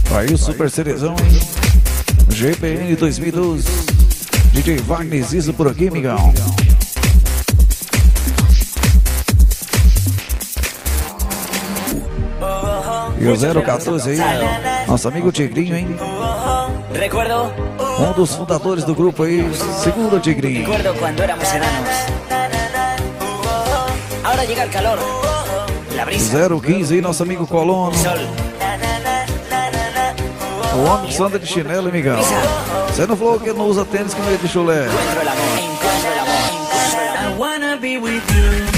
Aí o Super Cerezão, hein? GPN 2012. DJ Wagner Zizo por aqui, migão. E o 014 aí, nosso amigo Tigrinho, hein? Um dos fundadores do grupo aí, segundo Tigrinho. Recuerdo cuando éramos enanos. Ahora llega el calor. La brisa. 015 aí, nosso amigo Colono. Sol. O homem que só anda de chinelo, amigão. Você não falou que ele não usa tênis com medo de chulé. Encuentro el amor. Encuentro el amor. I wanna be with you.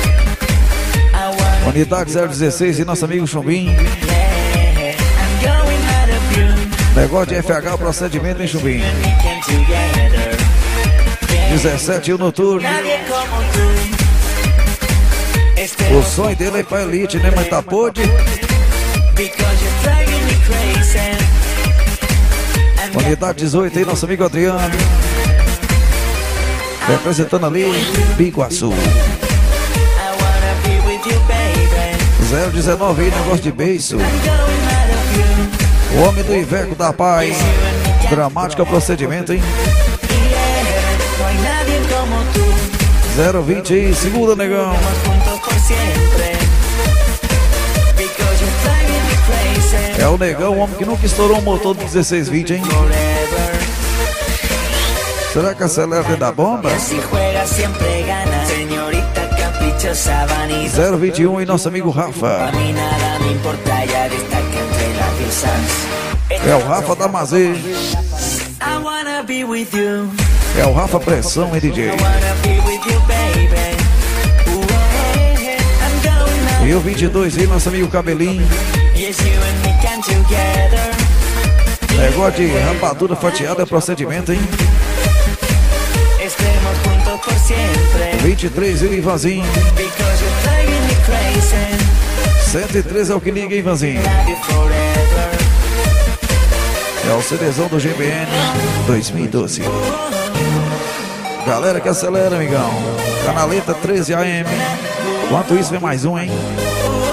Unidade 016 e nosso amigo Chumbim. I'm going out of you. Negócio de FH, procedimento em Chumbim. We came together. 17 e o noturno. Nadie como tú. O sonho dele é ir pra elite, né? Mas tá podre. Because you're driving me crazy. Unidade 18 aí, nosso amigo Adriano. Representando ali, Biguaçu. I wanna be with you, baby. 019 aí, negócio de beiço. I'm going out of you. O homem do Iveco da Paz. Dramático procedimento, hein? Yeah, no hay nadie como tú. 020 aí, segura, negão. Juntos por siempre. Because you're driving me crazy. É o negão, o homem que nunca estourou um motor do 1620, hein? Forever. Será que acelera dentro da bomba? Si juega siempre gana. Señorita caprichosa, vanidosa. 021 e nosso amigo Rafa. A mí nada me importa, ya destaca entre las diosas. É o Rafa da Mazê. I wanna be with you. É o Rafa Pressão, hein, DJ? I wanna be with you, baby. Ooh, I'm going out. E o 22 aí, nosso amigo Cabelinho. Yes, you and me can together. Negócio de rapadura fatiada é procedimento, hein? Estemos juntos por siempre. 23 e o Ivanzinho. Because you're driving me crazy. 103 é o que liga, hein, Ivanzinho? Love you forever. É o CDzão do GBN 2012. Galera que acelera, amigão. Canaleta 13 AM. Enquanto isso, vem mais um, hein?